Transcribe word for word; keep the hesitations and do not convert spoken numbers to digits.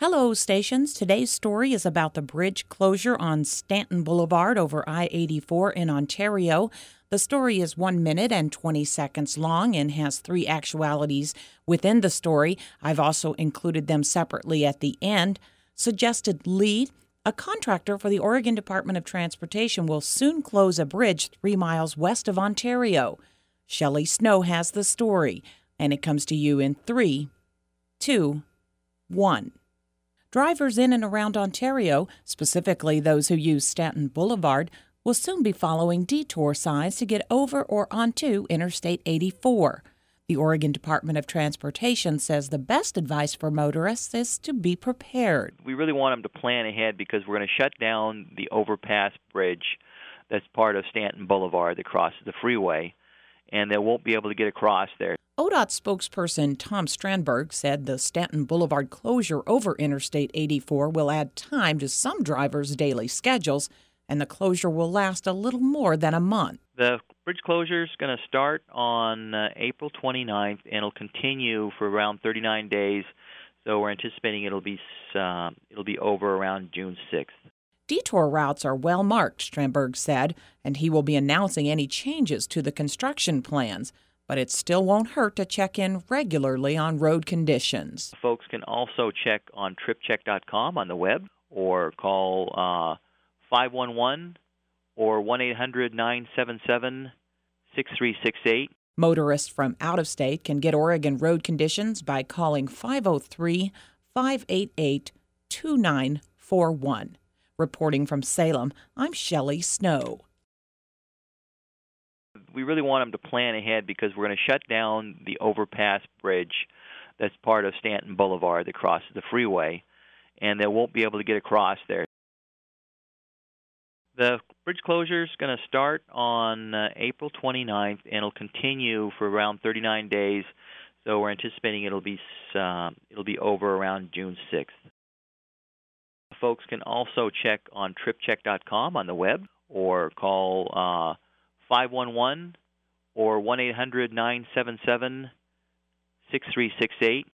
Hello, stations. Today's story is about the bridge closure on Stanton Boulevard over I eighty-four in Ontario. The story is one minute and twenty seconds long and has three actualities within the story. I've also included them separately at the end. Suggested lead: a contractor for the Oregon Department of Transportation will soon close a bridge three miles west of Ontario. Shelley Snow has the story, and it comes to you in three, two, one. Drivers in and around Ontario, specifically those who use Stanton Boulevard, will soon be following detour signs to get over or onto Interstate eighty-four. The Oregon Department of Transportation says the best advice for motorists is to be prepared. We really want them to plan ahead because we're going to shut down the overpass bridge that's part of Stanton Boulevard that crosses the freeway, and they won't be able to get across there. O D O T spokesperson Tom Strandberg said the Stanton Boulevard closure over Interstate eighty-four will add time to some drivers' daily schedules, and the closure will last a little more than a month. The bridge closure is going to start on uh, April twenty-ninth, and it'll continue for around thirty-nine days, so we're anticipating it'll be, uh, it'll be over around June sixth. Detour routes are well marked, Strandberg said, and he will be announcing any changes to the construction plans. But it still won't hurt to check in regularly on road conditions. Folks can also check on trip check dot com on the web or call uh, five one one or one eight hundred nine seven seven six three six eight. Motorists from out of state can get Oregon road conditions by calling five oh three, five eight eight, two nine four one. Reporting from Salem, I'm Shelley Snow. We really want them to plan ahead because we're going to shut down the overpass bridge that's part of Stanton Boulevard that crosses the freeway, and they won't be able to get across there. The bridge closure is going to start on uh, April twenty-ninth, and it'll continue for around thirty-nine days, so we're anticipating it'll be, uh, it'll be over around June sixth. Folks can also check on trip check dot com on the web or call uh, five one one or one eight hundred nine seven seven six three six eight.